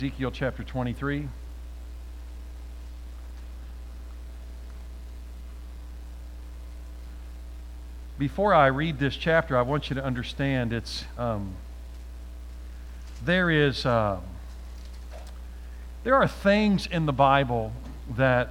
Ezekiel chapter 23. Before I read this chapter, I want you to understand there are things in the Bible that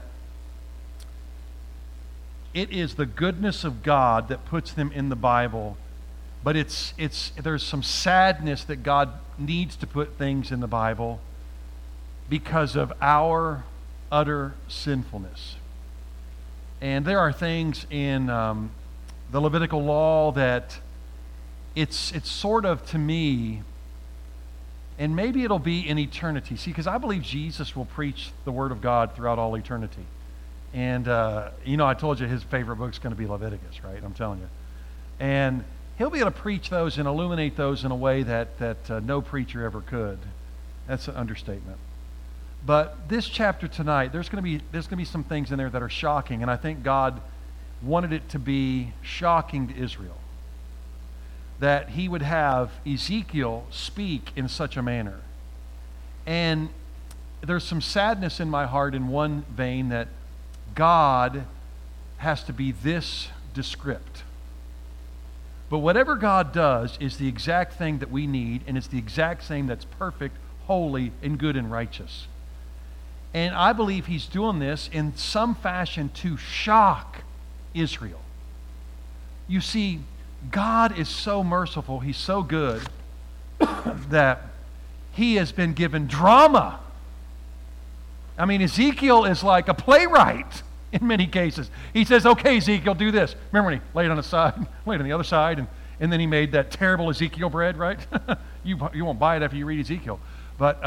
it is the goodness of God that puts them in the Bible, but there's some sadness that God needs to put things in the Bible because of our utter sinfulness. And there are things in the Levitical law that it's sort of, to me, and maybe it'll be in eternity. See, because I believe Jesus will preach the Word of God throughout all eternity. And, I told you his favorite book's going to be Leviticus, right? I'm telling you. And he'll be able to preach those and illuminate those in a way that no preacher ever could. That's an understatement. But this chapter tonight, there's going to be some things in there that are shocking, and I think God wanted it to be shocking to Israel, that he would have Ezekiel speak in such a manner. And there's some sadness in my heart in one vein that God has to be this descript. But whatever God does is the exact thing that we need, and it's the exact thing that's perfect, holy, and good and righteous. And I believe he's doing this in some fashion to shock Israel. You see, God is so merciful, he's so good, that he has been given drama. I mean, Ezekiel is like a playwright in many cases. He says, okay, Ezekiel, do this. Remember when he laid on the side, laid on the other side, and then he made that terrible Ezekiel bread, right? You won't buy it after you read Ezekiel. But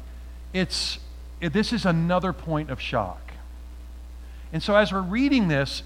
this is another point of shock. And so as we're reading this,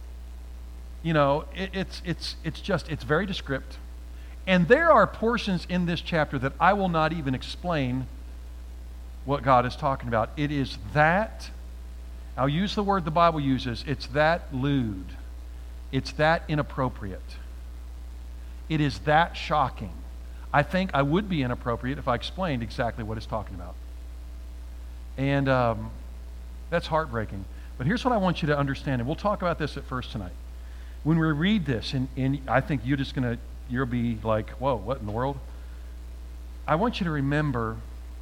it's very descriptive. And there are portions in this chapter that I will not even explain what God is talking about. It is that, I'll use the word the Bible uses, it's that lewd. It's that inappropriate. It is that shocking. I think I would be inappropriate if I explained exactly what it's talking about. And that's heartbreaking. But here's what I want you to understand, and we'll talk about this at first tonight. When we read this, and I think you'll be like, whoa, what in the world? I want you to remember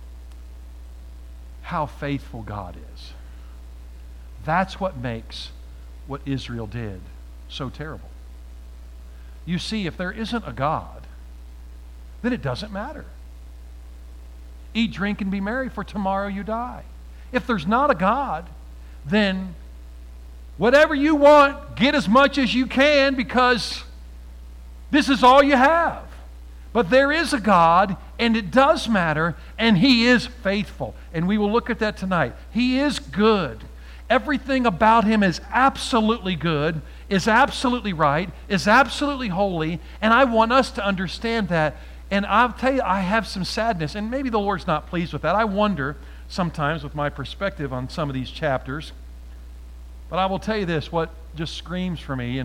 how faithful God is. That's what makes what Israel did so terrible. You see, if there isn't a God, then it doesn't matter. Eat, drink, and be merry, for tomorrow you die. If there's not a God, then whatever you want, get as much as you can, because this is all you have. But there is a God, and it does matter, and he is faithful. And we will look at that tonight. He is good. Everything about him is absolutely good, is absolutely right, is absolutely holy, and I want us to understand that. And I'll tell you, I have some sadness, and maybe the Lord's not pleased with that. I wonder sometimes with my perspective on some of these chapters. But I will tell you this, what just screams for me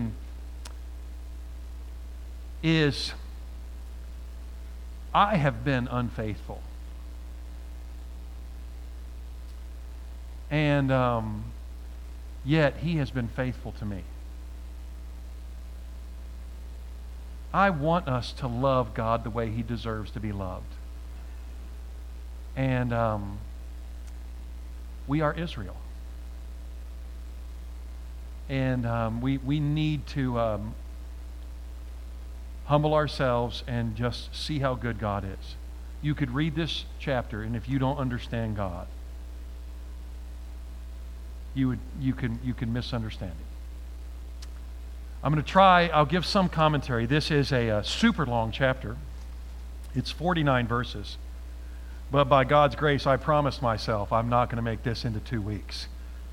is I have been unfaithful. And yet he has been faithful to me. I want us to love God the way he deserves to be loved. And we are Israel. And we need to humble ourselves and just see how good God is. You could read this chapter, and if you don't understand God, you can misunderstand it. I'm going to I'll give some commentary. This is a super long chapter. It's 49 verses. But by God's grace, I promised myself I'm not going to make this into 2 weeks.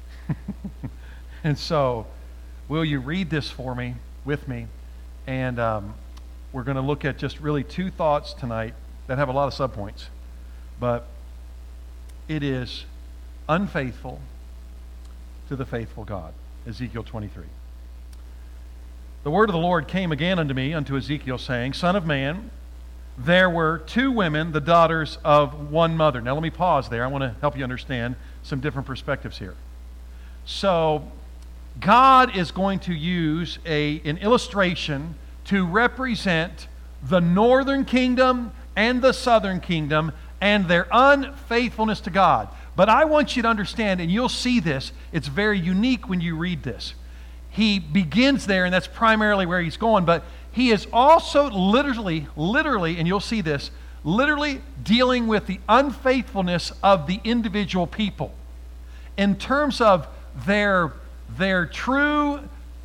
And so, will you read this with me? And we're going to look at just really 2 thoughts tonight that have a lot of subpoints. But it is unfaithful to the faithful God. Ezekiel 23. The word of the Lord came again unto me, unto Ezekiel, saying, Son of man, there were two women, the daughters of one mother. Now let me pause there. I want to help you understand some different perspectives here. So God is going to use an illustration to represent the northern kingdom and the southern kingdom and their unfaithfulness to God. But I want you to understand, and you'll see this, it's very unique when you read this. He begins there, and that's primarily where he's going, but he is also literally, and you'll see this, literally dealing with the unfaithfulness of the individual people in terms of their true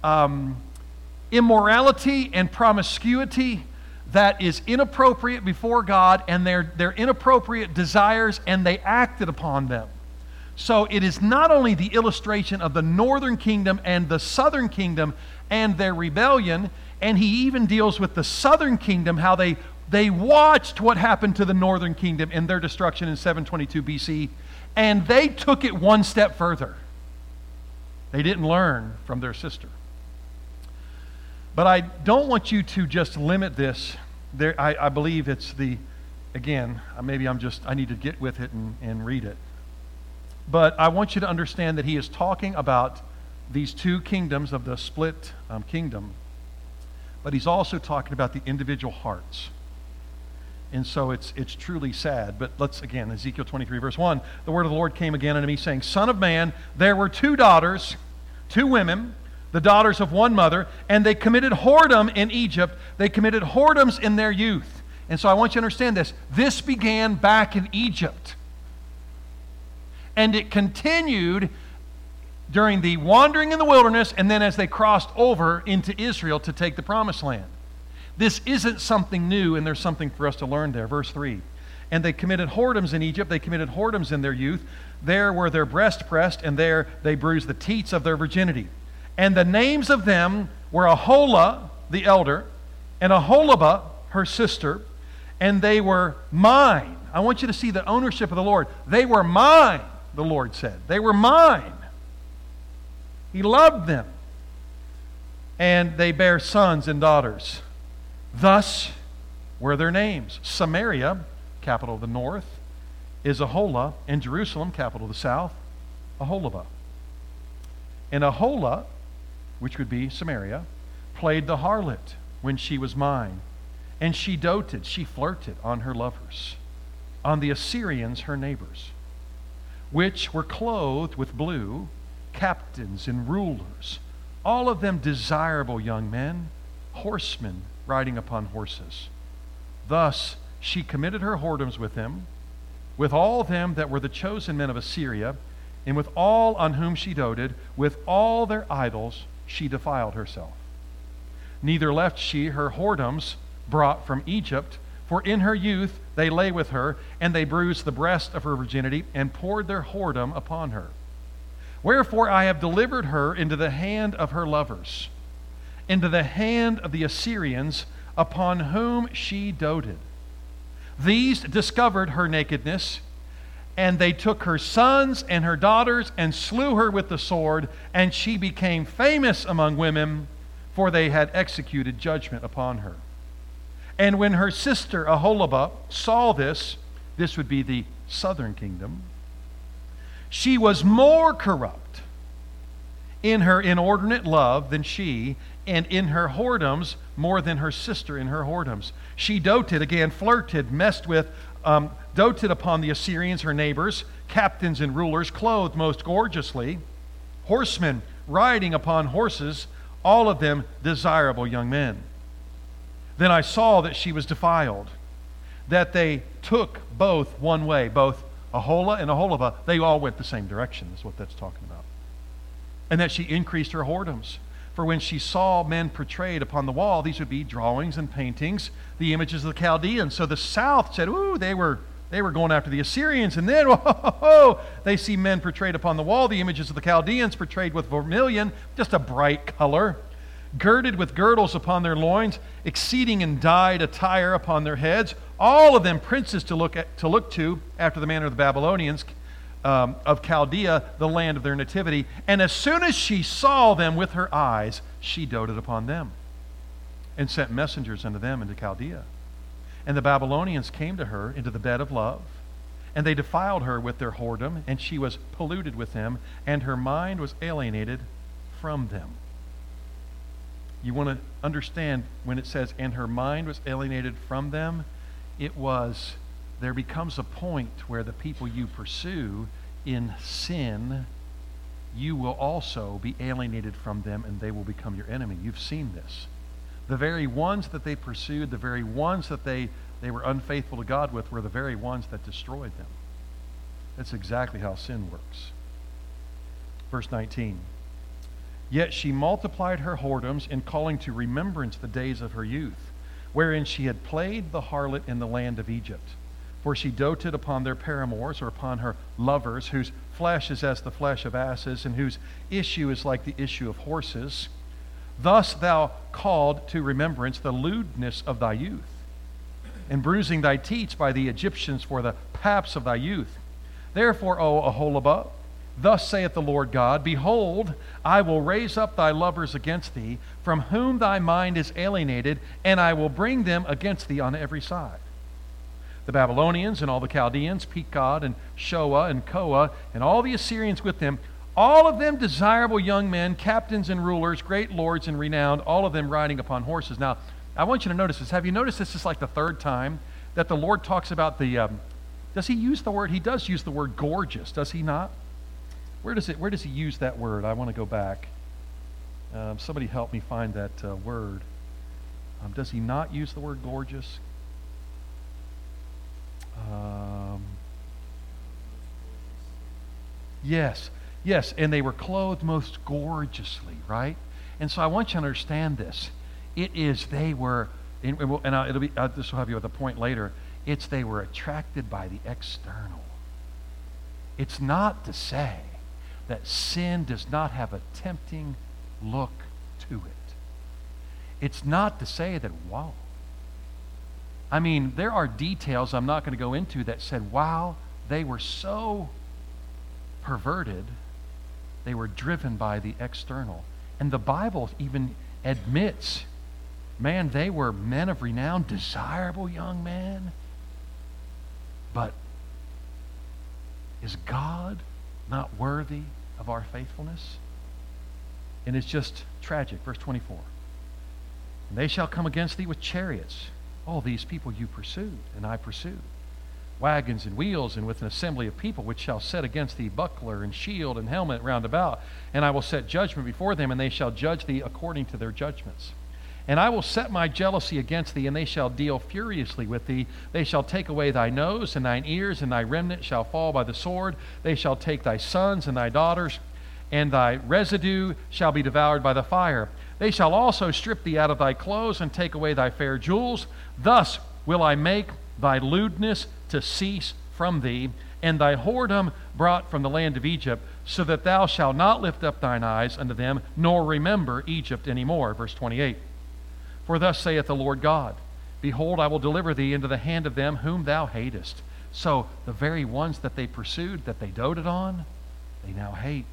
immorality and promiscuity that is inappropriate before God, and their inappropriate desires, and they acted upon them. So it is not only the illustration of the northern kingdom and the southern kingdom and their rebellion, and he even deals with the southern kingdom, how they watched what happened to the northern kingdom in their destruction in 722 BC, and they took it one step further. They didn't learn from their sister. But I don't want you to just limit this. I believe it's I need to get with it and read it. But I want you to understand that he is talking about these two kingdoms of the split kingdom. But he's also talking about the individual hearts. And so it's truly sad. But let's, again, Ezekiel 23, verse 1. The word of the Lord came again unto me, saying, Son of man, there were two daughters, two women, the daughters of one mother, and they committed whoredom in Egypt. They committed whoredoms in their youth. And so I want you to understand this. This began back in Egypt. And it continued during the wandering in the wilderness, and then as they crossed over into Israel to take the promised land. This isn't something new, and there's something for us to learn there. Verse 3. And they committed whoredoms in Egypt. They committed whoredoms in their youth. There were their breasts pressed, and there they bruised the teats of their virginity. And the names of them were Aholah, the elder, and Aholibah, her sister, and they were mine. I want you to see the ownership of the Lord. They were mine, the Lord said. They were mine. He loved them. And they bare sons and daughters. Thus were their names. Samaria, capital of the north, is Aholah, and Jerusalem, capital of the south, Aholibah. And Aholah, which would be Samaria, played the harlot when she was mine. And she doted, she flirted on her lovers, on the Assyrians, her neighbors, which were clothed with blue, captains and rulers, all of them desirable young men, horsemen riding upon horses. Thus she committed her whoredoms with them, with all them that were the chosen men of Assyria, and with all on whom she doted, with all their idols she defiled herself. Neither left she her whoredoms brought from Egypt, for in her youth they lay with her, and they bruised the breast of her virginity, and poured their whoredom upon her. Wherefore I have delivered her into the hand of her lovers, into the hand of the Assyrians, upon whom she doted. These discovered her nakedness, and they took her sons and her daughters and slew her with the sword, and she became famous among women, for they had executed judgment upon her. And when her sister Aholibah saw this would be the southern kingdom, she was more corrupt in her inordinate love than she, and in her whoredoms more than her sister in her whoredoms. She doted, again, flirted, messed with, doted upon the Assyrians, her neighbors, captains and rulers, clothed most gorgeously, horsemen riding upon horses, all of them desirable young men. Then I saw that she was defiled, that they took both one way, both Aholah and Aholibah, they all went the same direction, is what that's talking about. And that she increased her whoredoms. For when she saw men portrayed upon the wall, these would be drawings and paintings, the images of the Chaldeans. So the south said, ooh, they were going after the Assyrians. And then, they see men portrayed upon the wall, the images of the Chaldeans portrayed with vermilion, just a bright color, girded with girdles upon their loins, exceeding in dyed attire upon their heads, all of them princes to look to after the manner of the Babylonians, of Chaldea, the land of their nativity. And as soon as she saw them with her eyes, she doted upon them, and sent messengers unto them into Chaldea. And the Babylonians came to her into the bed of love, and they defiled her with their whoredom, and she was polluted with them, and her mind was alienated from them. You want to understand when it says, and her mind was alienated from them, there becomes a point where the people you pursue in sin, you will also be alienated from them, and they will become your enemy. You've seen this. The very ones that they pursued, the very ones that they were unfaithful to God with, were the very ones that destroyed them. That's exactly how sin works. Verse 19. Yet she multiplied her whoredoms in calling to remembrance the days of her youth, wherein she had played the harlot in the land of Egypt. For she doted upon their paramours, or upon her lovers, whose flesh is as the flesh of asses, and whose issue is like the issue of horses. Thus thou called to remembrance the lewdness of thy youth, and bruising thy teats by the Egyptians for the paps of thy youth. Therefore, O Aholibah, thus saith the Lord God, behold, I will raise up thy lovers against thee, from whom thy mind is alienated, and I will bring them against thee on every side. The Babylonians and all the Chaldeans, Pekod and Shoah and Koah, and all the Assyrians with them, all of them desirable young men, captains and rulers, great lords and renowned, all of them riding upon horses. Now, I want you to notice this. Have you noticed this is like the third time that the Lord talks about does he use the word? He does use the word gorgeous, does he not? Where does he use that word? I want to go back. Somebody help me find that word. Does he not use the word gorgeous? Yes, and they were clothed most gorgeously, right? And so I want you to understand this. This will have you with a point later. They were attracted by the external. It's not to say that sin does not have a tempting look to it. It's not to say that, wow. I mean, there are details I'm not going to go into that said, wow, they were so perverted, they were driven by the external. And the Bible even admits, man, they were men of renown, desirable young men. But is God not worthy of our faithfulness? And it's just tragic. Verse 24. And they shall come against thee with chariots. All these people you pursued, and I pursued. Wagons and wheels, and with an assembly of people, which shall set against thee buckler and shield and helmet round about. And I will set judgment before them, and they shall judge thee according to their judgments. And I will set my jealousy against thee, and they shall deal furiously with thee. They shall take away thy nose and thine ears, and thy remnant shall fall by the sword. They shall take thy sons and thy daughters, and thy residue shall be devoured by the fire. They shall also strip thee out of thy clothes, and take away thy fair jewels. Thus will I make thy lewdness to cease from thee, and thy whoredom brought from the land of Egypt, so that thou shalt not lift up thine eyes unto them, nor remember Egypt any more. Verse 28. For thus saith the Lord God, behold, I will deliver thee into the hand of them whom thou hatest. So the very ones that they pursued, that they doted on, they now hate.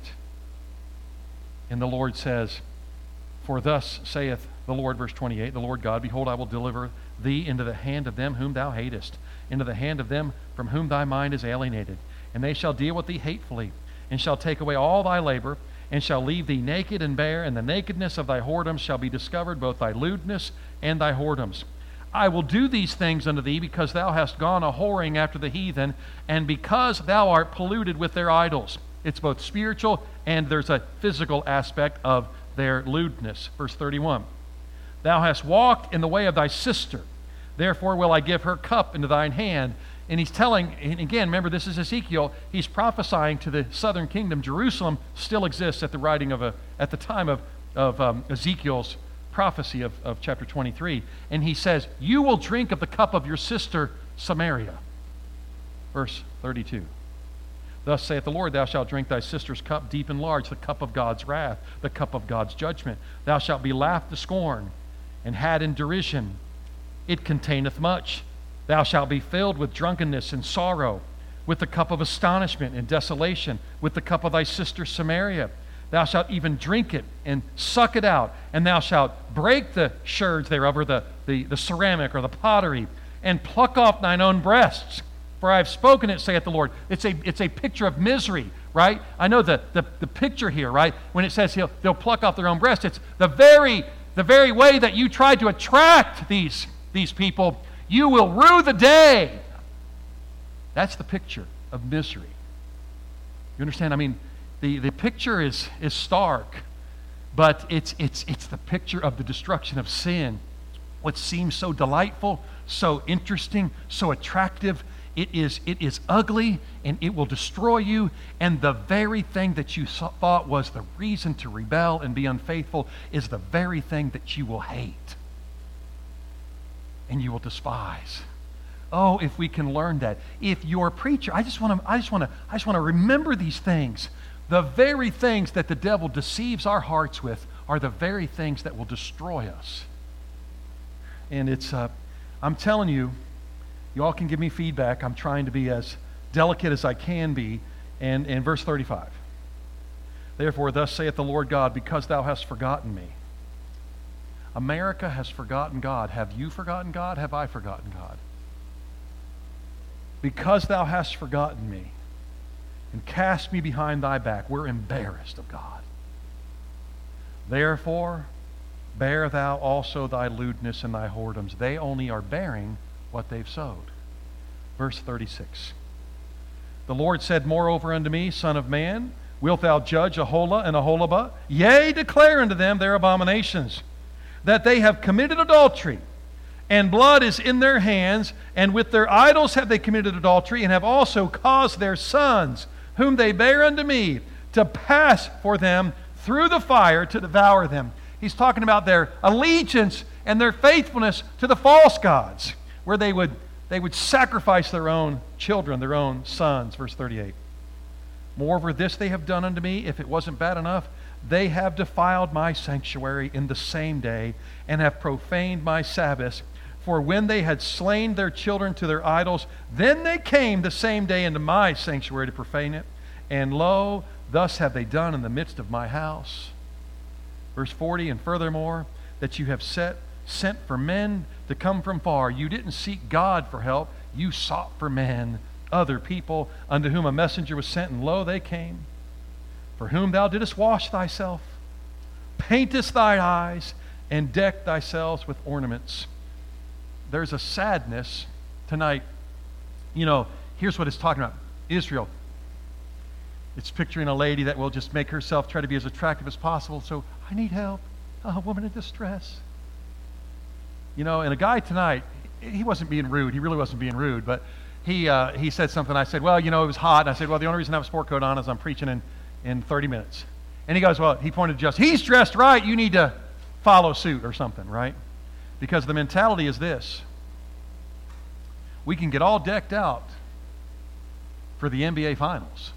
And the Lord says, for thus saith the Lord, verse 28, the Lord God, behold, I will deliver thee into the hand of them whom thou hatest, into the hand of them from whom thy mind is alienated. And they shall deal with thee hatefully, and shall take away all thy labor, and shall leave thee naked and bare, and the nakedness of thy whoredoms shall be discovered, both thy lewdness and thy whoredoms. I will do these things unto thee, because thou hast gone a whoring after the heathen, and because thou art polluted with their idols. It's both spiritual and there's a physical aspect of their lewdness. Verse 31. Thou hast walked in the way of thy sister, therefore will I give her cup into thine hand. And he's telling, and again, remember this is Ezekiel, he's prophesying to the southern kingdom. Jerusalem still exists at the time of Ezekiel's prophecy of chapter 23. And he says, you will drink of the cup of your sister Samaria. Verse 32. Thus saith the Lord, thou shalt drink thy sister's cup deep and large, the cup of God's wrath, the cup of God's judgment. Thou shalt be laughed to scorn and had in derision. It containeth much. Thou shalt be filled with drunkenness and sorrow, with the cup of astonishment and desolation, with the cup of thy sister Samaria. Thou shalt even drink it and suck it out, and thou shalt break the sherds thereof, or the ceramic or the pottery, and pluck off thine own breasts. For I have spoken it, saith the Lord. It's a picture of misery, right? I know the picture here, right? When it says they'll pluck off their own breasts, it's the very way that you tried to attract these people, you will rue the day. That's the picture of misery. You understand? I mean, the picture is stark, but it's the picture of the destruction of sin. What seems so delightful, so interesting, so attractive, it is ugly, and it will destroy you. And the very thing that you thought was the reason to rebel and be unfaithful is the very thing that you will hate and you will despise. Oh, if we can learn that. If you're a preacher, I just want to remember these things. The very things that the devil deceives our hearts with are the very things that will destroy us. And I'm telling you, you all can give me feedback. I'm trying to be as delicate as I can be. And in verse 35, therefore, thus saith the Lord God, because thou hast forgotten me. America has forgotten God. Have you forgotten God? Have I forgotten God? Because thou hast forgotten me and cast me behind thy back, we're embarrassed of God. Therefore, bear thou also thy lewdness and thy whoredoms. They only are bearing what they've sowed. Verse 36. The Lord said moreover unto me, Son of man, wilt thou judge Aholah and Aholibah? Yea, declare unto them their abominations, that they have committed adultery, and blood is in their hands, and with their idols have they committed adultery, and have also caused their sons, whom they bear unto me, to pass for them through the fire to devour them. He's talking about their allegiance and their faithfulness to the false gods, where they would sacrifice their own children, their own sons. Verse 38. Moreover, this they have done unto me, if it wasn't bad enough, they have defiled my sanctuary in the same day, and have profaned my Sabbaths. For when they had slain their children to their idols, then they came the same day into my sanctuary to profane it. And lo, thus have they done in the midst of my house. Verse 40, and furthermore, that you have sent for men to come from far. You didn't seek God for help. You sought for men, other people, unto whom a messenger was sent, and lo, they came. For whom thou didst wash thyself, paintest thy eyes, and deck thyself with ornaments. There's a sadness tonight. You know, here's what it's talking about. Israel. It's picturing a lady that will just make herself try to be as attractive as possible. So, I need help. A woman in distress. You know, and a guy tonight, he wasn't being rude. He really wasn't being rude. But he said something. I said, well, you know, it was hot. And I said, well, the only reason I have a sport coat on is I'm preaching in 30 minutes. And he goes, well, he pointed to just, he's dressed right. You need to follow suit or something, right? Because the mentality is this. We can get all decked out for the NBA Finals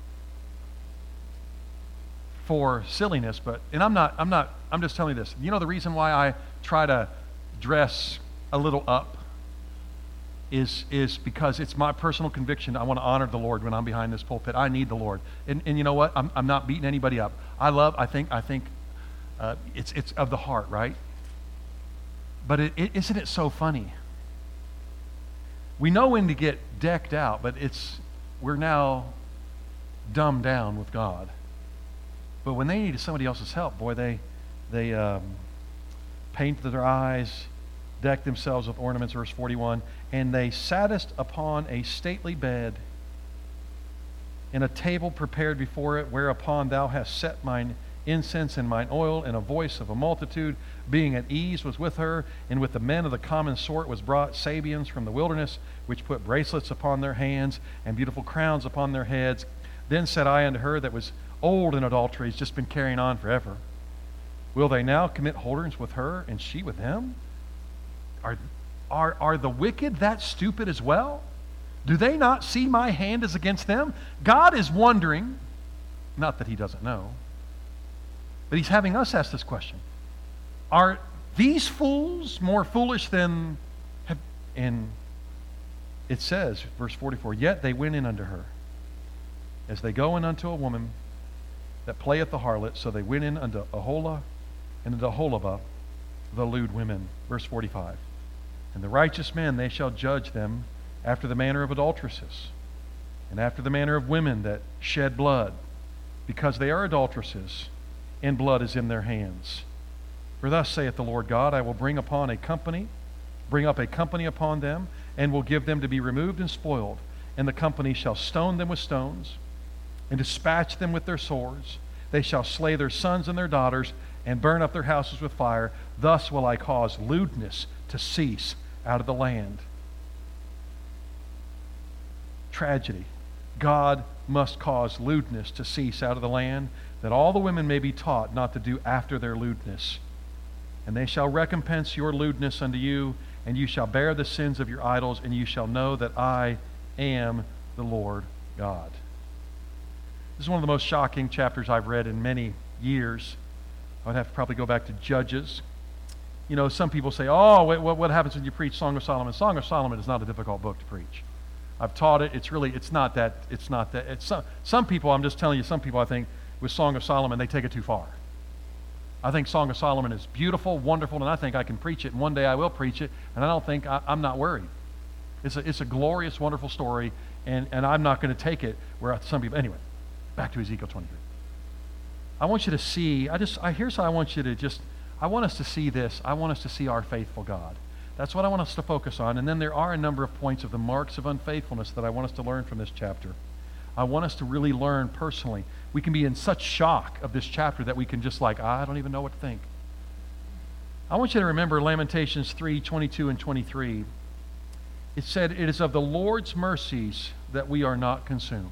for silliness, and I'm just telling you this. You know the reason why I try to dress a little up is because it's my personal conviction. I want to honor the Lord when I'm behind this pulpit. I need the Lord. And you know what? I'm not beating anybody up. I think it's of the heart, right? But isn't it so funny? We know when to get decked out, but we're now dumbed down with God. But when they needed somebody else's help, boy, they painted their eyes, decked themselves with ornaments, verse 41, and they sattest upon a stately bed, and a table prepared before it, whereupon thou hast set mine incense and mine oil, and a voice of a multitude, being at ease, was with her, and with the men of the common sort was brought Sabeans from the wilderness, which put bracelets upon their hands, and beautiful crowns upon their heads. Then said I unto her that was old in adultery, has just been carrying on forever, will they now commit whoredoms with her, and she with them? Are the wicked that stupid as well? Do they not see my hand is against them? God is wondering, not that he doesn't know, but he's having us ask this question. Are these fools more foolish than and it says, verse 44, yet they went in unto her, as they go in unto a woman that playeth the harlot, so they went in unto Aholah and unto Aholibah, the lewd women. Verse 45. And the righteous men, they shall judge them after the manner of adulteresses, and after the manner of women that shed blood, because they are adulteresses, and blood is in their hands. For thus saith the Lord God, I will bring up a company upon them, and will give them to be removed and spoiled. And the company shall stone them with stones, and dispatch them with their swords. They shall slay their sons and their daughters, and burn up their houses with fire. Thus will I cause lewdness to cease out of the land. Tragedy. God must cause lewdness to cease out of the land, that all the women may be taught not to do after their lewdness. And they shall recompense your lewdness unto you, and you shall bear the sins of your idols, and you shall know that I am the Lord God. This is one of the most shocking chapters I've read in many years. I would have to probably go back to Judges. You know, some people say, oh, what happens when you preach Song of Solomon? Song of Solomon is not a difficult book to preach. I've taught it. It's not that. Some people, I'm just telling you, some people I think with Song of Solomon, they take it too far. I think Song of Solomon is beautiful, wonderful, and I think I can preach it, and one day I will preach it, and I don't think, I'm not worried. It's a glorious, wonderful story, and I'm not going to take it where some people, anyway, back to Ezekiel 23. I want you to see, here's how I want you to I want us to see this. I want us to see our faithful God. That's what I want us to focus on. And then there are a number of points of the marks of unfaithfulness that I want us to learn from this chapter. I want us to really learn personally. We can be in such shock of this chapter that we can just I don't even know what to think. I want you to remember Lamentations 3:22 and 23. It said, it is of the Lord's mercies that we are not consumed.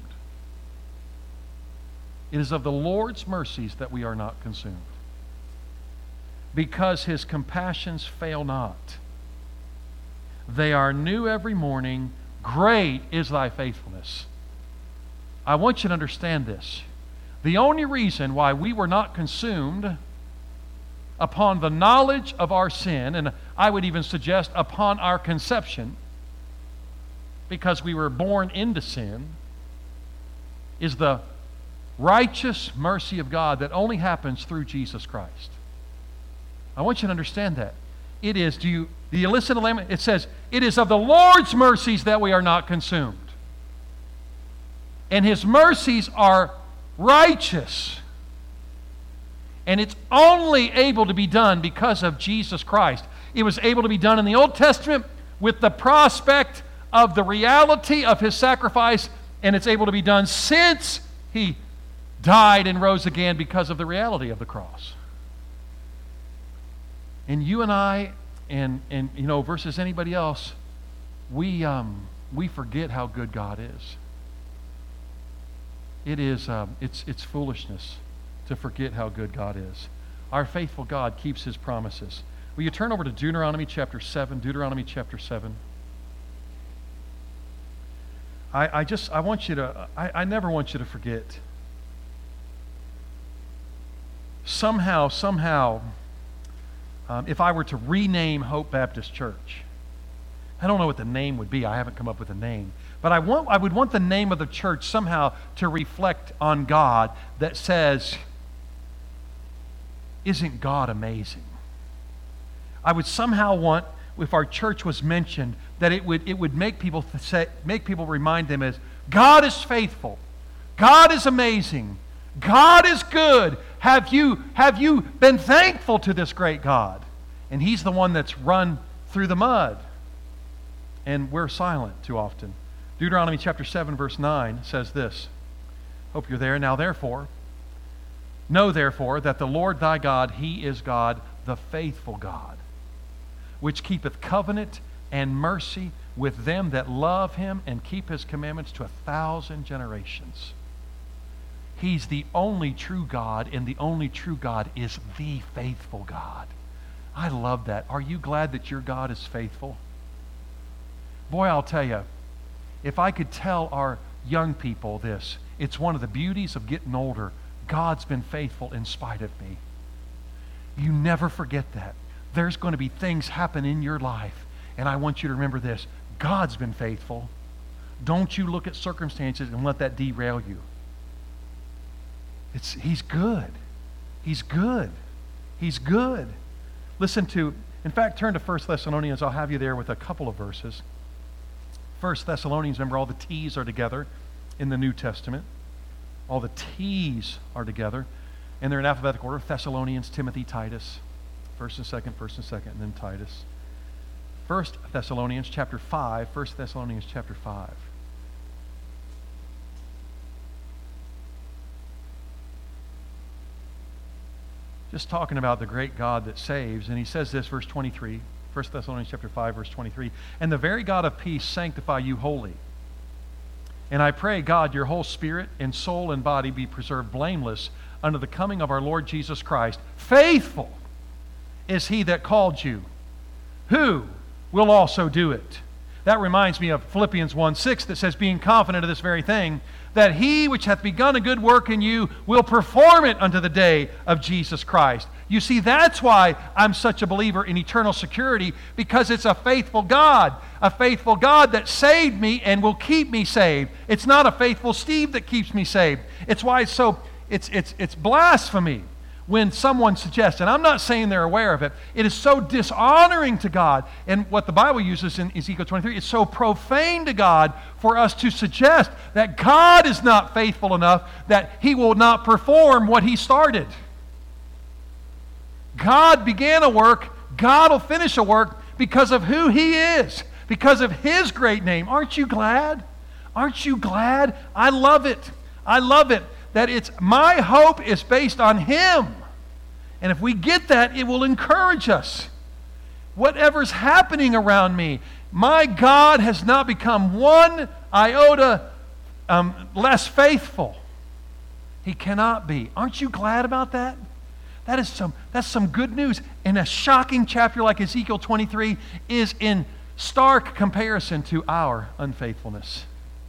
It is of the Lord's mercies that we are not consumed, because his compassions fail not. They are new every morning. Great is thy faithfulness. I want you to understand this. The only reason why we were not consumed upon the knowledge of our sin, and I would even suggest upon our conception, because we were born into sin, is the righteous mercy of God that only happens through Jesus Christ. I want you to understand that. It is, do you listen to Lament? It says, it is of the Lord's mercies that we are not consumed. And his mercies are righteous. And it's only able to be done because of Jesus Christ. It was able to be done in the Old Testament with the prospect of the reality of his sacrifice, and it's able to be done since he died and rose again because of the reality of the cross. And you and I, and versus anybody else, we forget how good God is. It's foolishness to forget how good God is. Our faithful God keeps his promises. Will you turn over to Deuteronomy chapter 7? Deuteronomy chapter 7. I never want you to forget. Somehow, if I were to rename Hope Baptist Church, I don't know what the name would be. I haven't come up with a name. But I would want the name of the church somehow to reflect on God that says, isn't God amazing? I would somehow want, if our church was mentioned, that it would make people remind them as, God is faithful. God is amazing. God is good. Have you been thankful to this great God? And he's the one that's run through the mud. And we're silent too often. Deuteronomy chapter 7 verse 9 says this. Hope you're there. Now therefore, know therefore that the Lord thy God, he is God, the faithful God, which keepeth covenant and mercy with them that love him and keep his commandments to 1,000 generations. He's the only true God, and the only true God is the faithful God. I love that. Are you glad that your God is faithful? Boy, I'll tell you, if I could tell our young people this, it's one of the beauties of getting older. God's been faithful in spite of me. You never forget that. There's going to be things happen in your life, and I want you to remember this. God's been faithful. Don't you look at circumstances and let that derail you. He's good. He's good. He's good. Listen to In fact, turn to 1 Thessalonians. I'll have you there with a couple of verses. 1 Thessalonians, remember all the T's are together in the New Testament. All the T's are together, and they're in alphabetical order. Thessalonians, Timothy, Titus. First and second, and then Titus. 1 Thessalonians chapter 5. 1 Thessalonians chapter 5. Just talking about the great God that saves, and he says this, verse 23, 1 Thessalonians chapter 5, verse 23, "And the very God of peace sanctify you wholly. And I pray, God, your whole spirit and soul and body be preserved blameless unto the coming of our Lord Jesus Christ. Faithful is he that called you, who will also do it." That reminds me of Philippians 1:6 that says, "Being confident of this very thing, that he which hath begun a good work in you will perform it unto the day of Jesus Christ." You see, that's why I'm such a believer in eternal security, because it's a faithful God that saved me and will keep me saved. It's not a faithful Steve that keeps me saved. It's why it's blasphemy when someone suggests, and I'm not saying they're aware of it, it is so dishonoring to God. And what the Bible uses in Ezekiel 23, it's so profane to God for us to suggest that God is not faithful enough, that he will not perform what he started. God began a work, God will finish a work because of who he is, because of his great name. Aren't you glad? Aren't you glad? I love it. I love it. That it's my hope is based on him. And if we get that, it will encourage us. Whatever's happening around me, my God has not become one iota less faithful. He cannot be. Aren't you glad about that? That's some good news. And a shocking chapter like Ezekiel 23 is in stark comparison to our unfaithfulness.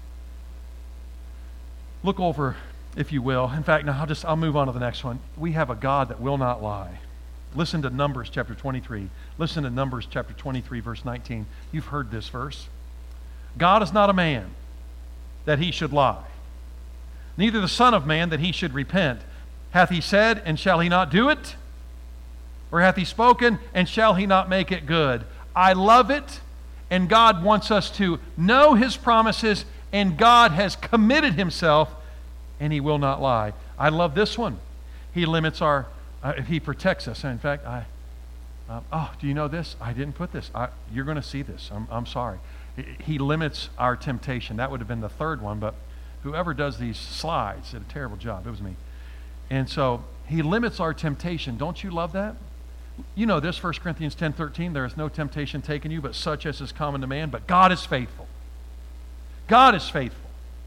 Look over, if you will. In fact, now I'll move on to the next one. We have a God that will not lie. Listen to Numbers chapter 23. Listen to Numbers chapter 23, verse 19. You've heard this verse. "God is not a man that he should lie, neither the Son of Man that he should repent. Hath he said, and shall he not do it? Or hath he spoken, and shall he not make it good?" I love it, and God wants us to know his promises, and God has committed himself, and he will not lie. I love this one. He limits he protects us. In fact, do you know this? I didn't put this. You're going to see this. I'm sorry. He limits our temptation. That would have been the third one, but whoever does these slides did a terrible job. It was me. And so he limits our temptation. Don't you love that? You know this, 1 Corinthians 10:13, "There is no temptation taken you, but such as is common to man, but God is faithful." God is faithful.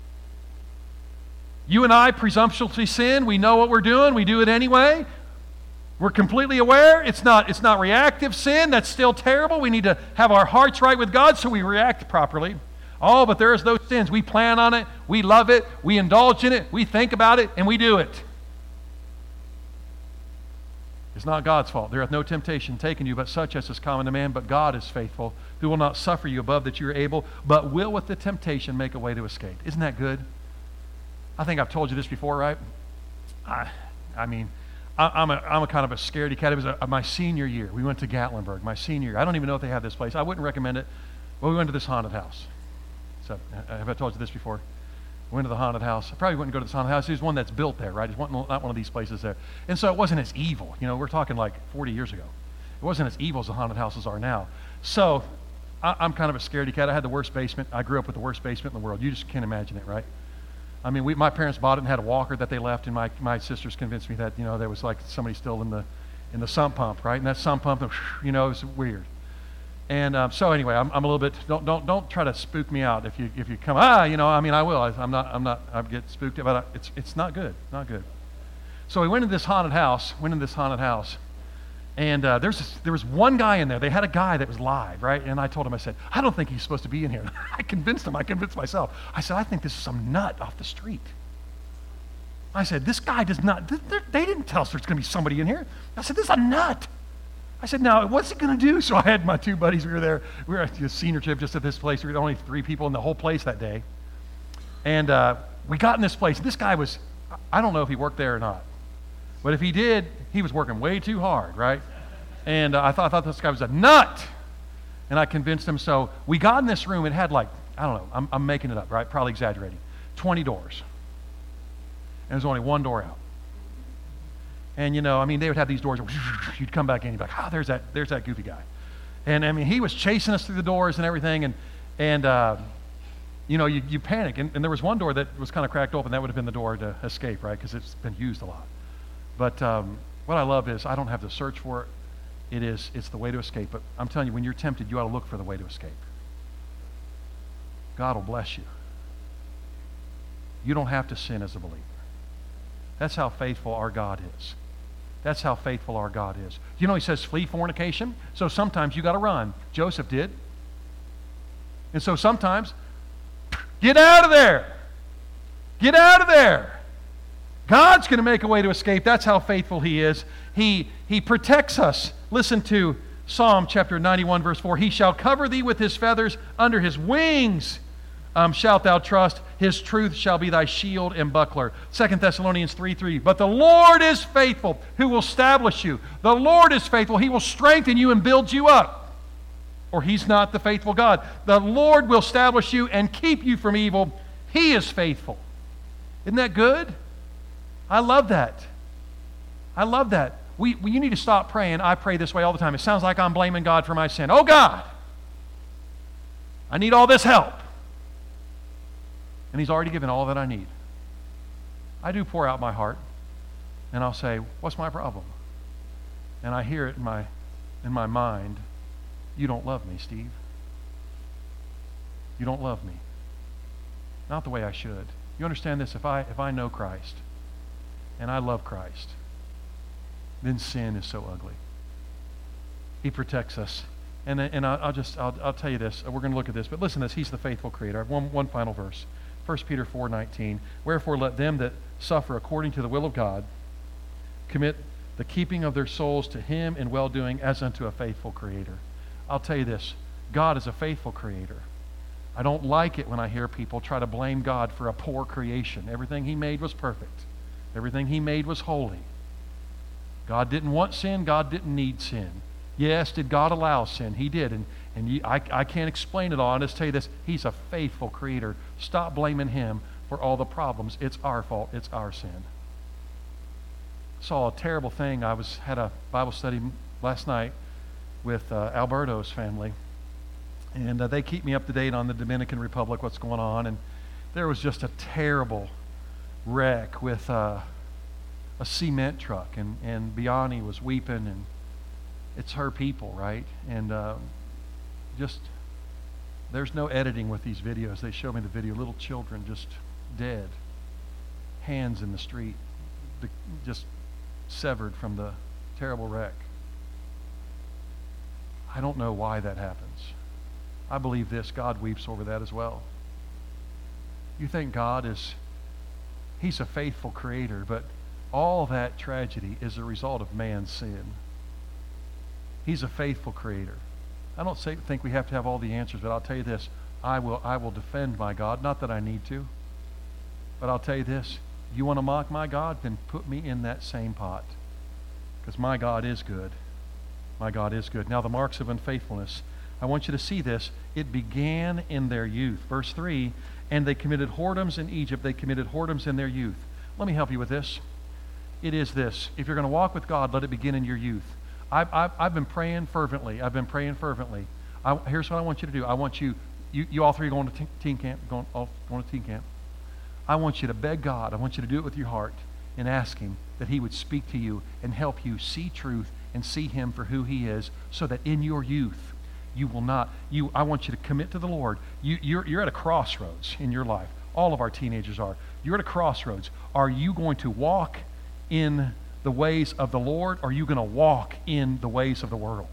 You and I presumptuously sin. We know what we're doing. We do it anyway. We're completely aware. It's not reactive sin. That's still terrible. We need to have our hearts right with God so we react properly. Oh, but there's those sins. We plan on it. We love it. We indulge in it. We think about it, and we do it. It's not God's fault. "There hath no temptation taken you, but such as is common to man, but God is faithful, who will not suffer you above that you are able, but will with the temptation make a way to escape." Isn't that good? I think I've told you this before, right? I'm a kind of a scaredy cat. It was my senior year. We went to Gatlinburg, my senior year. I don't even know if they have this place. I wouldn't recommend it. Well, we went to this haunted house. So, have I told you this before? We went to the haunted house. I probably wouldn't go to this haunted house. There's one that's built there, right? It's not one of these places there. And so it wasn't as evil. You know, we're talking like 40 years ago. It wasn't as evil as the haunted houses are now. So I'm kind of a scaredy cat. I had the worst basement. I grew up with the worst basement in the world. You just can't imagine it, right? I mean, my parents bought it and had a walker that they left, and my sisters convinced me that, you know, there was like somebody still in the sump pump, right? And that sump pump, you know, it was weird. And so anyway, I'm a little bit. Don't try to spook me out if you come. You know, I mean, I will. I get spooked, but it's not good. Not good. So we went into this haunted house. And there was one guy in there. They had a guy that was live, right? And I told him, I said, "I don't think he's supposed to be in here." I convinced him. I convinced myself. I said, "I think this is some nut off the street." I said, "This guy does not. They didn't tell us there's going to be somebody in here." I said, "This is a nut." I said, "Now, what's he going to do?" So I had my two buddies. We were there. We were at a senior trip just at this place. We were only 3 people in the whole place that day. And we got in this place. This guy was, I don't know if he worked there or not. But if he did, he was working way too hard, right? And I thought this guy was a nut. And I convinced him. So we got in this room. It had like, I don't know, I'm making it up, right? Probably exaggerating. 20 doors. And there's only one door out. And, you know, I mean, they would have these doors. You'd come back in. You'd be like, there's that goofy guy. And, I mean, he was chasing us through the doors and everything. And you know, you panic. And there was one door that was kind of cracked open. That would have been the door to escape, right? Because it's been used a lot. But what I love is I don't have to search for it. It's the way to escape. But I'm telling you, when you're tempted, you ought to look for the way to escape. God will bless you. You don't have to sin as a believer. That's how faithful our God is. That's how faithful our God is. You know, he says, flee fornication. So sometimes you got to run. Joseph did. And so sometimes, get out of there. Get out of there. God's going to make a way to escape. That's how faithful he is. He protects us. Listen to Psalm chapter 91, verse 4. He shall cover thee with his feathers. Under his wings shalt thou trust. His truth shall be thy shield and buckler. 2 Thessalonians 3:3. But the Lord is faithful, who will establish you. The Lord is faithful. He will strengthen you and build you up. Or he's not the faithful God. The Lord will establish you and keep you from evil. He is faithful. Isn't that good? I love that. I love that. You need to stop praying. I pray this way all the time. It sounds like I'm blaming God for my sin. Oh, God, I need all this help. And he's already given all that I need. I do pour out my heart, and I'll say, what's my problem? And I hear it in my mind, you don't love me, Steve. You don't love me. Not the way I should. You understand this? If I know Christ, and I love Christ, then sin is so ugly. He protects us. And I'll tell you this. We're going to look at this, but listen to this. He's the faithful creator. One final verse. 1 Peter 4:19. Wherefore let them that suffer according to the will of God commit the keeping of their souls to him in well-doing as unto a faithful creator. I'll tell you this. God is a faithful creator. I don't like it when I hear people try to blame God for a poor creation. Everything he made was perfect. Everything he made was holy. God didn't want sin. God didn't need sin. Yes, did God allow sin? He did. I can't explain it all. I'll just tell you this. He's a faithful creator. Stop blaming him for all the problems. It's our fault. It's our sin. Saw a terrible thing. Had a Bible study last night with Alberto's family. And they keep me up to date on the Dominican Republic, what's going on. And there was just a terrible wreck with a cement truck. And Biani was weeping, and it's her people, right? And there's no editing with these videos. They show me the video. Little children just dead. Hands in the street. Just severed from the terrible wreck. I don't know why that happens. I believe this. God weeps over that as well. You think God he's a faithful creator, but all that tragedy is a result of man's sin. He's a faithful creator. I don't think we have to have all the answers, but I'll tell you this. I will defend my God. Not that I need to, but I'll tell you this. You want to mock my God? Then put me in that same pot, because my God is good. My God is good. Now the marks of unfaithfulness. I want you to see this. It began in their youth. Verse 3, and they committed whoredoms in Egypt. They committed whoredoms in their youth. Let me help you with this. It is this. If you're going to walk with God, let it begin in your youth. I've been praying fervently. Here's what I want you to do. I want you all three going to teen camp. Going to teen camp. I want you to beg God. I want you to do it with your heart and ask Him that He would speak to you and help you see truth and see Him for who He is, so that in your youth you will not. I want you to commit to the Lord. You're at a crossroads in your life. All of our teenagers are. You're at a crossroads. Are you going to walk in the ways of the Lord, or are you going to walk in the ways of the world?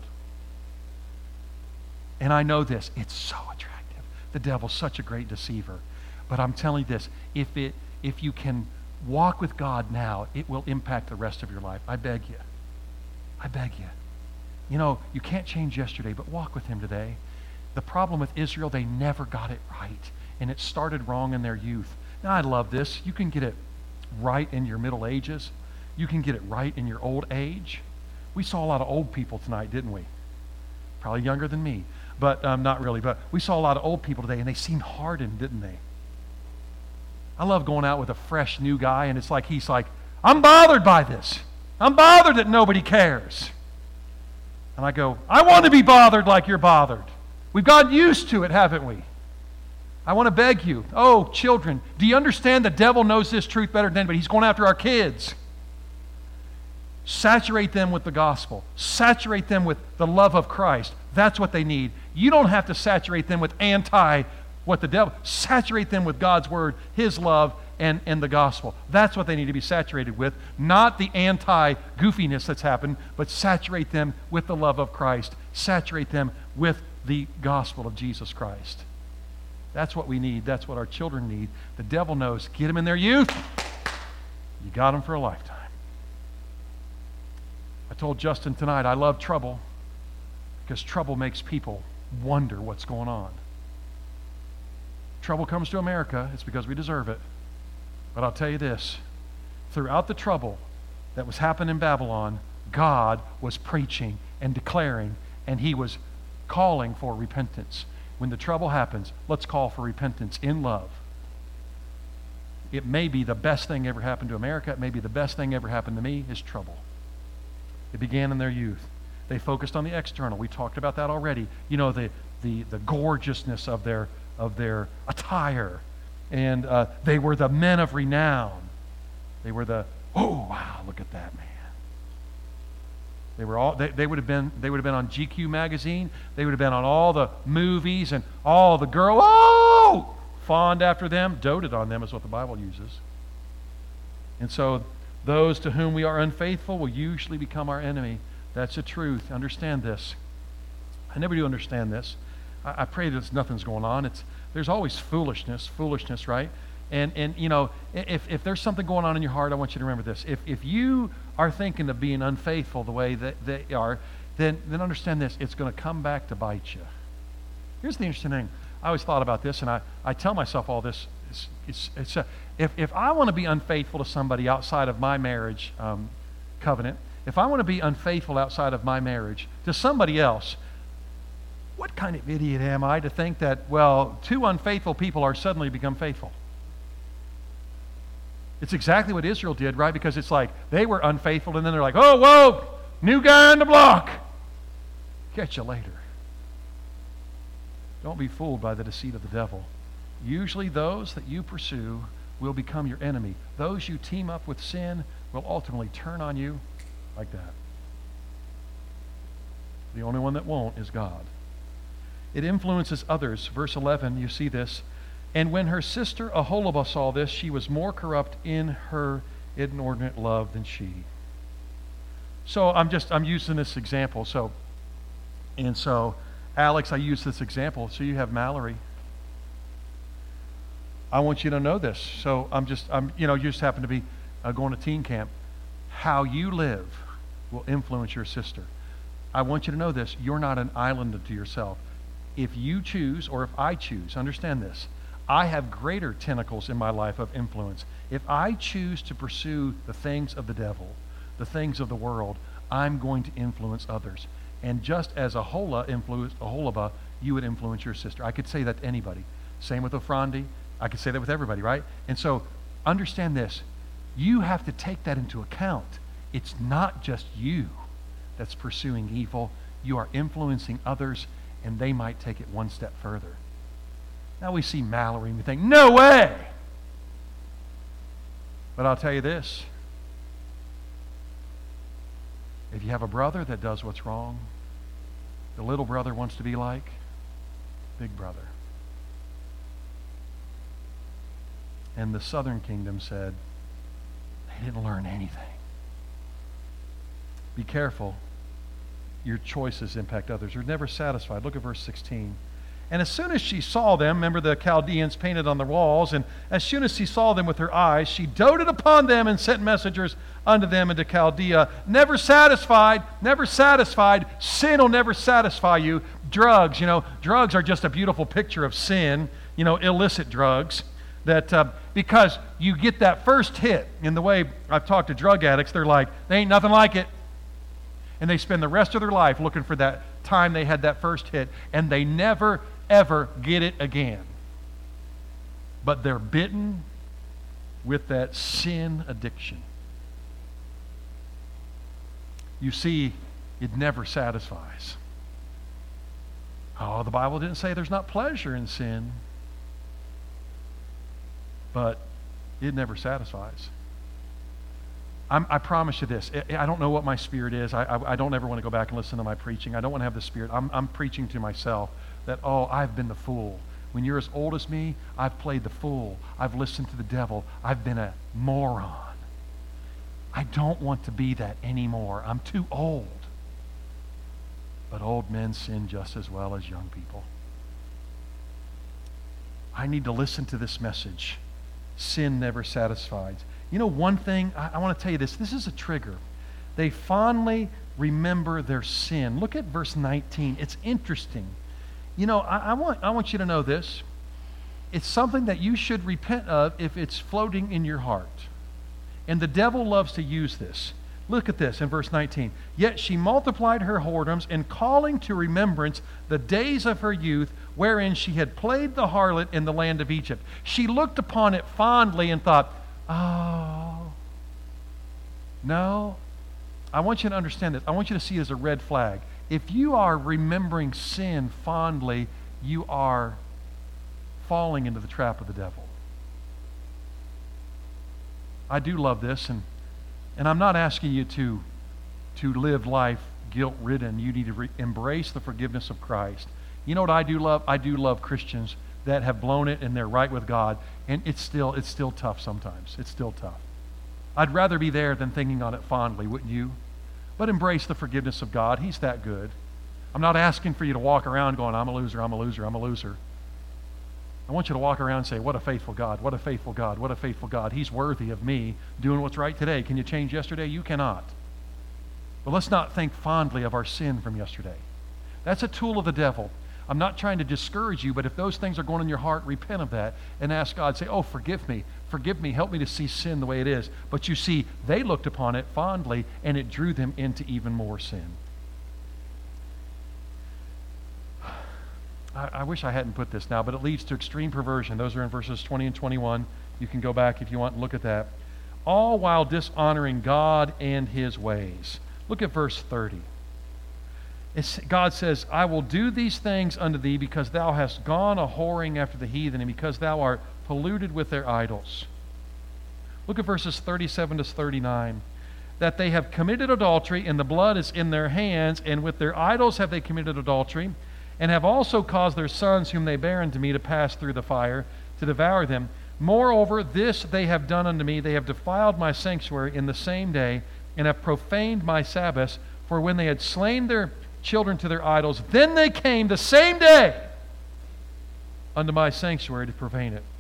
And I know this. It's so attractive. The devil's such a great deceiver. But I'm telling you this. If you can walk with God now, it will impact the rest of your life. I beg you. I beg you. You know, you can't change yesterday, but walk with Him today. The problem with Israel, they never got it right. And it started wrong in their youth. Now, I love this. You can get it right in your middle ages. You can get it right in your old age. We saw a lot of old people tonight, didn't we? Probably younger than me, but not really. But we saw a lot of old people today, and they seemed hardened, didn't they? I love going out with a fresh new guy, and it's like he's like, I'm bothered by this. I'm bothered that nobody cares. And I go, I want to be bothered like you're bothered. We've gotten used to it, haven't we? I want to beg you, oh, children, do you understand the devil knows this truth better than anybody? He's going after our kids. Saturate them with the gospel. Saturate them with the love of Christ. That's what they need. You don't have to saturate them with what the devil. Saturate them with God's word, His love, and the gospel. That's what they need to be saturated with, not the anti-goofiness that's happened, but saturate them with the love of Christ. Saturate them with the gospel of Jesus Christ. That's what we need. That's what our children need. The devil knows. Get them in their youth. You got them for a lifetime. I told Justin tonight, I love trouble because trouble makes people wonder what's going on. Trouble comes to America, it's because we deserve it. But I'll tell you this, throughout the trouble that was happening in Babylon, God was preaching and declaring, and He was calling for repentance. When the trouble happens, let's call for repentance in love. It may be the best thing ever happened to America. It may be the best thing ever happened to me is trouble. It began in their youth. They focused on the external. We talked about that already. You know, the gorgeousness of their attire. And they were the men of renown. They were the, oh, wow, look at that man. They would have been on GQ magazine. They would have been on all the movies, and all the girls, oh, fawned after them, doted on them is what the Bible uses. And so those to whom we are unfaithful will usually become our enemy. That's the truth. Understand this. I never do understand this. I pray that nothing's going on. There's always foolishness, right? And you know, if there's something going on in your heart, I want you to remember this. If you are thinking of being unfaithful the way that they are, then understand this. It's going to come back to bite you. Here's the interesting thing. I always thought about this, and I tell myself all this. If I want to be unfaithful to somebody outside of my marriage covenant, if I want to be unfaithful outside of my marriage to somebody else, what kind of idiot am I to think that, well, two unfaithful people are suddenly become faithful? It's exactly what Israel did, right? Because it's like they were unfaithful, and then they're like, oh, whoa, new guy on the block. Catch you later. Don't be fooled by the deceit of the devil. Usually those that you pursue will become your enemy. Those you team up with sin will ultimately turn on you like that. The only one that won't is God. It influences others. Verse 11, you see this. And when her sister Aholibah saw this, she was more corrupt in her inordinate love than she. So I'm using this example. So Alex, I use this example. So you have Mallory. I want you to know this. So you just happen to be going to teen camp. How you live will influence your sister. I want you to know this. You're not an island to yourself. If you choose, or if I choose, understand this, I have greater tentacles in my life of influence. If I choose to pursue the things of the devil, the things of the world, I'm going to influence others. And just as Aholah influenced Aholibah, you would influence your sister. I could say that to anybody. Same with Ophrandi. I could say that with everybody, right? And so understand this. You have to take that into account. It's not just you that's pursuing evil. You are influencing others, and they might take it one step further. Now we see Mallory and we think, no way! But I'll tell you this. If you have a brother that does what's wrong, the little brother wants to be like big brother. And the southern kingdom said, they didn't learn anything. Be careful. Your choices impact others. You're never satisfied. Look at verse 16. And as soon as she saw them, remember the Chaldeans painted on the walls, and as soon as she saw them with her eyes, she doted upon them and sent messengers unto them into Chaldea. Never satisfied, never satisfied. Sin will never satisfy you. Drugs are just a beautiful picture of sin, illicit drugs. That because you get that first hit, in the way I've talked to drug addicts, they're like, there ain't nothing like it. And they spend the rest of their life looking for that time they had that first hit, and they never, ever get it again. But they're bitten with that sin addiction. You see, it never satisfies. Oh, the Bible didn't say there's not pleasure in sin, but it never satisfies. I promise you this. I don't know what my spirit is. I don't ever want to go back and listen to my preaching. I don't want to have the spirit. I'm preaching to myself that, oh, I've been the fool. When you're as old as me, I've played the fool. I've listened to the devil. I've been a moron. I don't want to be that anymore. I'm too old. But old men sin just as well as young people. I need to listen to this message. Sin never satisfies. You know, one thing, I want to tell you this. This is a trigger. They fondly remember their sin. Look at verse 19. It's interesting. You know, I want you to know this. It's something that you should repent of if it's floating in your heart. And the devil loves to use this. Look at this in verse 19. Yet she multiplied her whoredoms in calling to remembrance the days of her youth, wherein she had played the harlot in the land of Egypt. She looked upon it fondly and thought, oh, no. I want you to understand this. I want you to see it as a red flag. If you are remembering sin fondly, you are falling into the trap of the devil. I do love this, and I'm not asking you to live life guilt-ridden. You need to embrace the forgiveness of Christ. You know what I do love? I do love Christians that have blown it and they're right with God, and it's still tough sometimes. It's still tough. I'd rather be there than thinking on it fondly, wouldn't you? But embrace the forgiveness of God. He's that good. I'm not asking for you to walk around going, I'm a loser, I'm a loser, I'm a loser. I want you to walk around and say, what a faithful God, what a faithful God, what a faithful God. He's worthy of me doing what's right today. Can you change yesterday? You cannot. But let's not think fondly of our sin from yesterday. That's a tool of the devil. I'm not trying to discourage you, but if those things are going in your heart, repent of that and ask God, say, oh, forgive me, help me to see sin the way it is. But you see, they looked upon it fondly, and it drew them into even more sin. I wish I hadn't put this now, but it leads to extreme perversion. Those are in verses 20 and 21. You can go back if you want and look at that. All while dishonoring God and his ways. Look at verse 30. God says, I will do these things unto thee because thou hast gone a whoring after the heathen, and because thou art polluted with their idols. Look at verses 37 to 39. That they have committed adultery, and the blood is in their hands, and with their idols have they committed adultery, and have also caused their sons whom they bare unto me to pass through the fire, to devour them. Moreover, this they have done unto me, they have defiled my sanctuary in the same day, and have profaned my Sabbaths, for when they had slain their children to their idols, then they came the same day unto my sanctuary to profane it.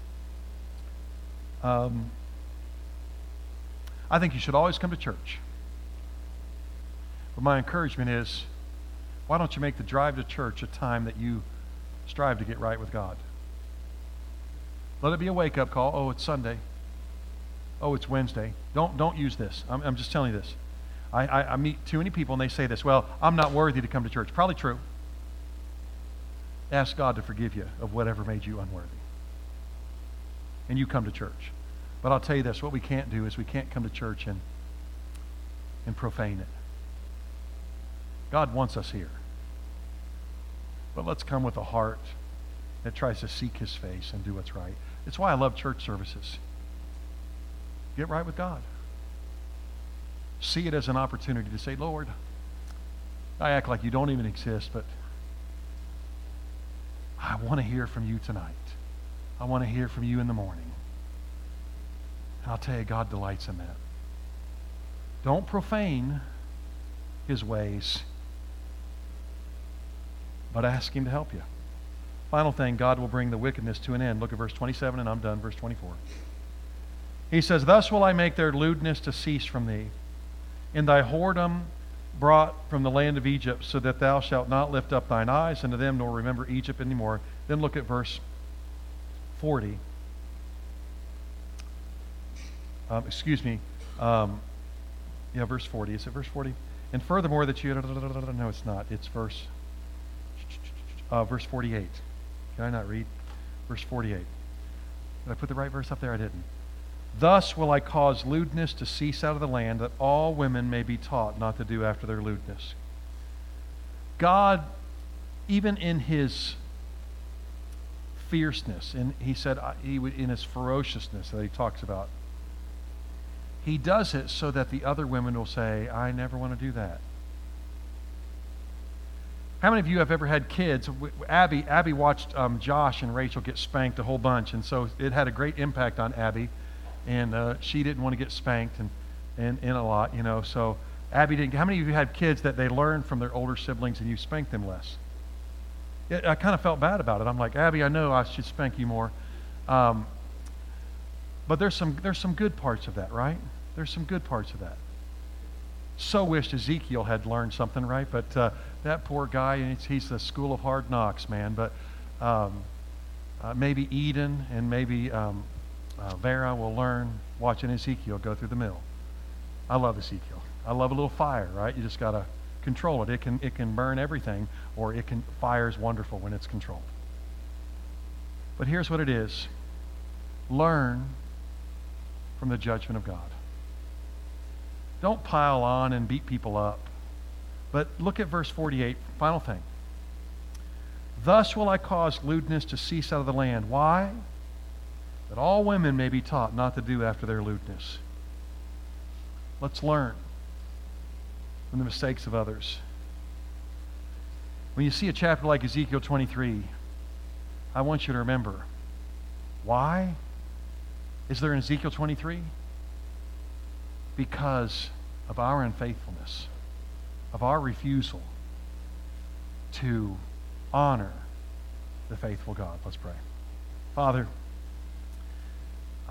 I think you should always come to church. But my encouragement is, why don't you make the drive to church a time that you strive to get right with God? Let it be a wake-up call. Oh, it's Sunday. Oh, it's Wednesday. Don't use this. I'm just telling you this. I meet too many people and they say this, well, I'm not worthy to come to church. Probably true. Ask God to forgive you of whatever made you unworthy. And you come to church. But I'll tell you this, what we can't do is we can't come to church and profane it. God wants us here. But let's come with a heart that tries to seek his face and do what's right. It's why I love church services. Get right with God. See it as an opportunity to say, Lord, I act like you don't even exist, but I want to hear from you tonight. I want to hear from you in the morning. And I'll tell you, God delights in that. Don't profane his ways, but ask him to help you. Final thing, God will bring the wickedness to an end. Look at verse 27, and I'm done. Verse 24. He says, thus will I make their lewdness to cease from thee, and thy whoredom brought from the land of Egypt, so that thou shalt not lift up thine eyes unto them, nor remember Egypt anymore. Then look at verse 40. Verse 40. Is it verse 40? And furthermore, that you... No, it's not. It's verse 48. Can I not read? Verse 48. Did I put the right verse up there? I didn't. Thus will I cause lewdness to cease out of the land, that all women may be taught not to do after their lewdness. God, even in his fierceness, and he said in his ferociousness that he talks about, he does it so that the other women will say, I never want to do that. How many of you have ever had kids? Abby watched Josh and Rachel get spanked a whole bunch, and so it had a great impact on Abby, and she didn't want to get spanked and a lot, you know. So Abby didn't. How many of you had kids that they learned from their older siblings and you spanked them less? I kind of felt bad about it. I'm like, Abby, I know I should spank you more, but there's some good parts of that, right? There's some good parts of that. So wished Ezekiel had learned something, right? But that poor guy, he's the school of hard knocks, man. But maybe Eden and maybe Vera will learn watching Ezekiel go through the mill. I love Ezekiel. I love a little fire, right? You just got to control it. It can burn everything, or fire is wonderful when it's controlled. But here's what it is. Learn from the judgment of God. Don't pile on and beat people up. But look at verse 48, final thing. Thus will I cause lewdness to cease out of the land. Why? That all women may be taught not to do after their lewdness. Let's learn from the mistakes of others. When you see a chapter like Ezekiel 23, I want you to remember, why is there an Ezekiel 23? Because of our unfaithfulness, of our refusal to honor the faithful God. Let's pray. Father,